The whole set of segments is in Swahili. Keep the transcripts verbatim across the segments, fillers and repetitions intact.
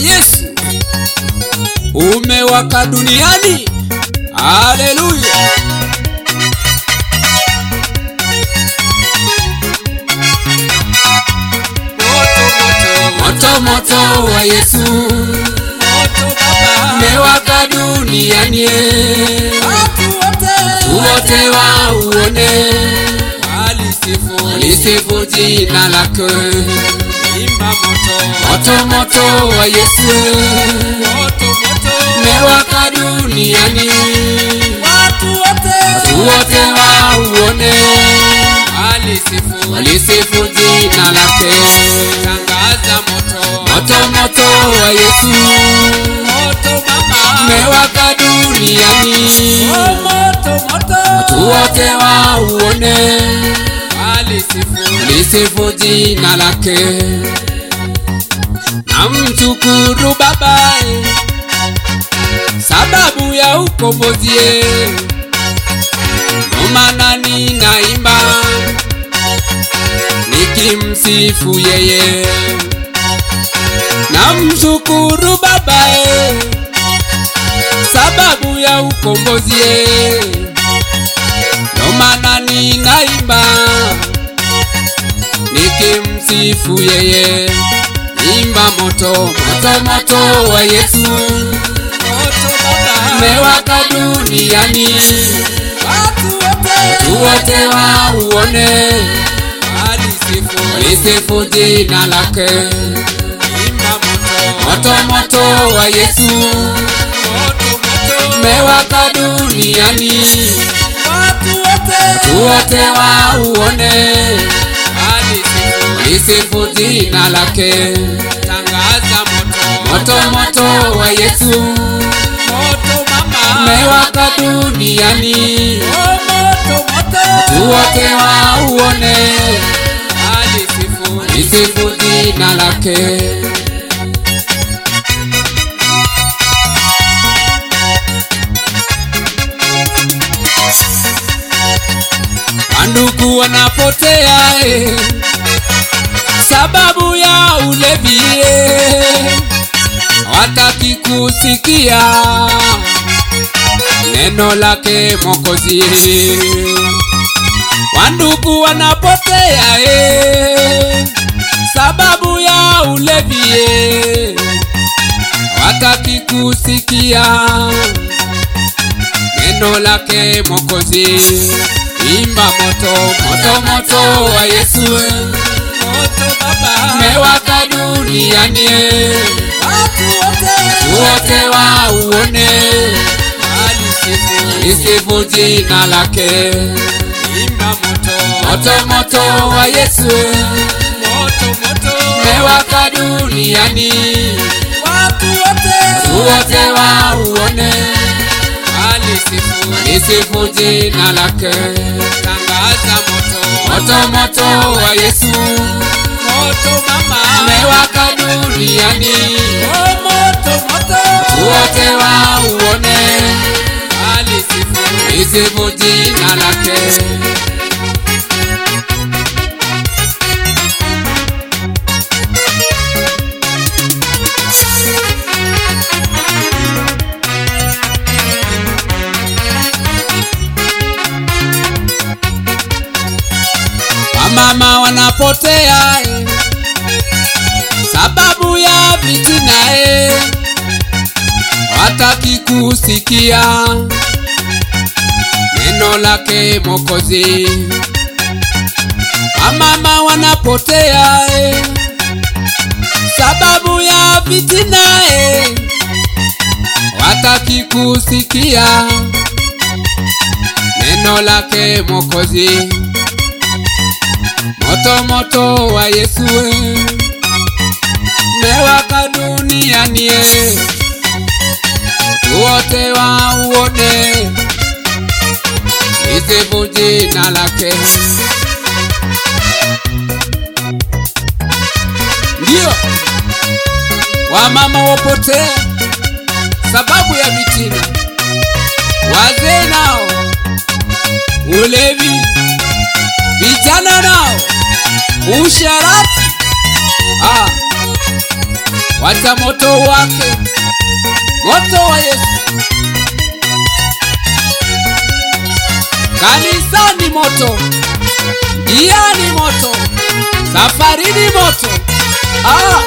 Yesu umewaka duniani. Haleluya. Moto moto wa Yesu, moto Baba, umewaka duniani. Watu wote wote wauone, walisifu walisifu jina lake. Imba moto moto moto wa Yesu, moto moto umewaka duniani. Watu wote wote wauone, walisifu walisifu jina lake. Tangaza moto moto moto wa Yesu, moto Baba, umewaka duniani. Oh, moto moto watu wote wauone, walisifu walisifu jina lake. Na mshukuru Baba sababu ya ukombozi, ndo maana ninaimba nikimsifu yeye. Na mshukuru Baba sababu ya ukombozi, ndo maana ninaimba nikimsifu yeye. Imba moto moto moto wa Yesu, moto Baba, umewaka duniani. Watu wote wote wauone, walisifu walisifu jina lake. Imba moto moto moto wa Yesu, moto moto umewaka duniani. Watu wote wote wauone, walisifu walisifu jina lake. Tangaza moto moto moto wa Yesu, moto Mama, umewaka duniani. Oh, moto moto wote wauone, walisifu walisifu jina lake. Wandugu wanapotea eh, sababu ya ulevi, hawataki kusikia neno lake Mwokozi. Wandugu wanapotea eh, sababu ya ulevi, hawataki kusikia neno lake Mwokozi. Imba moto moto moto wa Yesu, moto Baba, umewaka duniani. Watu wote wote wauone, walisifu walisifu jina lake. Imba moto moto moto wa Yesu, moto moto umewaka duniani. Watu wote wote wauone, walisifu walisifu jina lake. Tangaza moto moto moto wa Yesu, moto Mama, umewaka duniani. Oh, moto moto wote wauone, walisifu walisifu jina lake. Mama wanapotea eh, sababu ya vitina eh, hawataki kusikia neno lake Mwokozi. Mama wanapotea eh, sababu ya vitina eh, hawataki kusikia neno lake Mwokozi. Moto moto wa Yesu, umewaka duniani. Wote wauone, lisifu jina lake. Ndio wamama wapotea sababu ya vitina, wazee nao ulevi, vijana nao usharati. Ah, wacha moto wake, moto wa Yesu. Kanisani moto, njiani moto, safarini moto. Ah!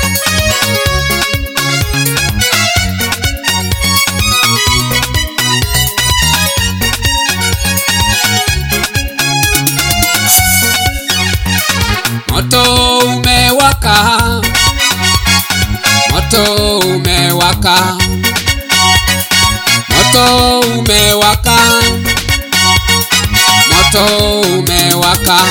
Moto umewaka, moto umewaka, moto umewaka, moto umewaka,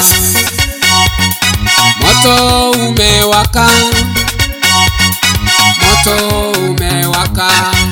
moto umewaka, moto umewaka.